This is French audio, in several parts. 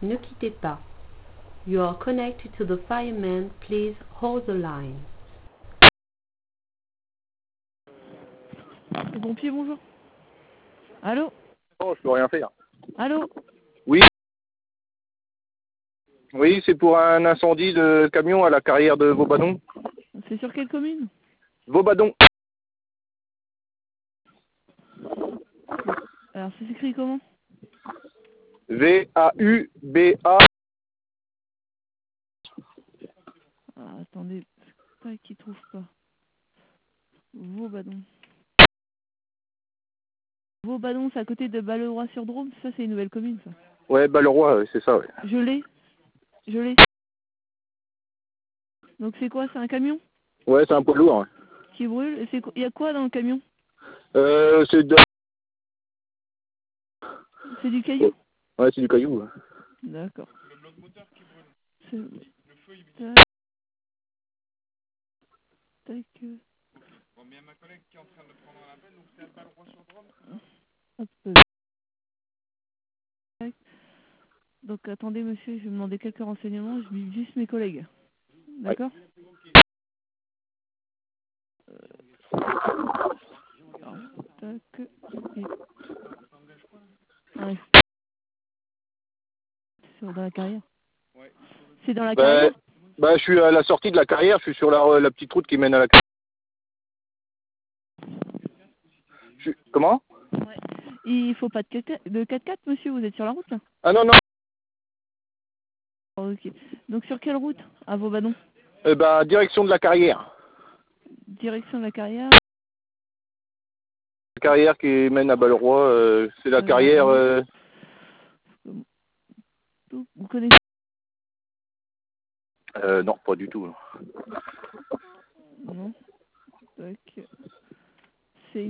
Ne quittez pas. You are connected to the fireman. Please hold the line. Le pompier, bonjour. Allô? Non, je peux rien faire. Allô? Oui. Oui, c'est pour un incendie de camion à la carrière de Vaubadon. C'est sur quelle commune? Vaubadon. Alors, c'est écrit comment? V-A-U-B-A. Ah, attendez, tac, il trouve pas. Vaubadon. Vaubadon, c'est à côté de Balleroy-sur-Drôme. Ça, c'est une nouvelle commune, ça. Ouais, Balleroy, c'est ça, ouais. Je l'ai. Donc, c'est quoi? C'est un camion Ouais, c'est un poids lourd. Ouais. qui brûle? Et il y a quoi dans le camion? C'est de... C'est du caillou? Ouais, c'est du caillou. Ouais. D'accord. Le bloc moteur qui brûle. Le feu, il vient. Tac. Bon, bien ma collègue qui est en train de prendre un appel, donc c'est à Balleroy-sur-Drôme. Hop. Tac. Donc, attendez, monsieur, je vais demander quelques renseignements. Je lis juste mes collègues. D'accord? Alors, tac. Et... Ouais. C'est dans la carrière. C'est dans la carrière? Bah, je suis à la sortie de la carrière, je suis sur la petite route qui mène à la carrière. Comment? Ouais. Il faut pas de 4x4, monsieur, vous êtes sur la route, là? Ah non, non. Ok. Donc, sur quelle route? À Vaubadon? Bah, direction de la carrière. Direction de la carrière. La carrière qui mène à Balleroy, c'est la carrière... Vous connaissez? Non, pas du tout. Non. Tac. C'est...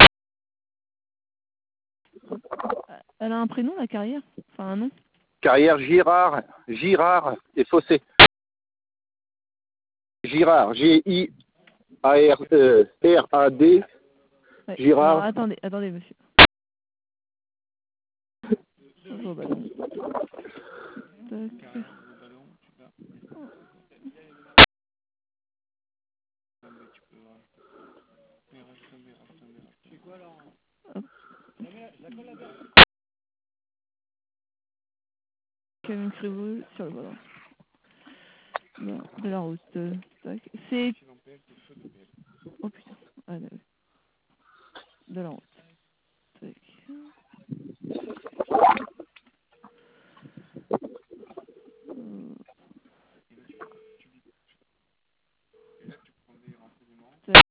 Elle a un prénom, la carrière? Enfin, un nom? Carrière Girard et Fossé. Girard, G-I-A-R-R-A-D, Ouais. Girard. Alors, attendez, monsieur. Vaubadon. Tac. Hop. Camion qui brûle sur le volant. Non, de la route. Tac. C'est... Oh putain. Ah, ouais. De la route. Tac. Tac.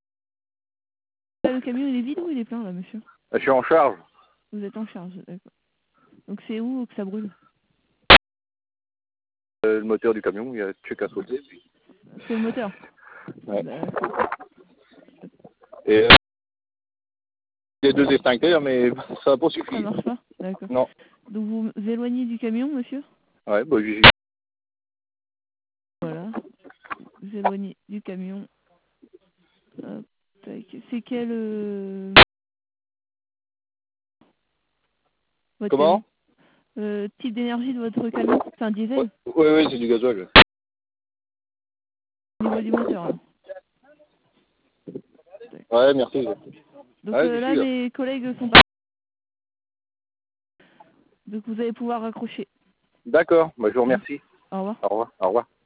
Le camion, il est vide ou il est plein, là, monsieur? Je suis en charge. Vous êtes en charge, d'accord. Donc c'est où que ça brûle? Le moteur du camion, il y a qu'à sauter. C'est le moteur? Ouais. D'accord. Et les deux extincteurs, mais ça va pas Ça suffire. marche pas? D'accord. Non. Donc vous vous éloignez du camion, monsieur? Ouais, bah j'y... Voilà. Vous éloignez du camion. Hop, tac. C'est quel votre Comment? camion? Type d'énergie de votre camion? C'est un diesel? Ouais, c'est du gasoil. Au niveau du moteur, alors. Ouais, merci. Donc Ouais, là, là. mes collègues sont pas... Donc vous allez pouvoir raccrocher. D'accord, bah, je vous remercie. Au revoir. Au revoir. Au revoir.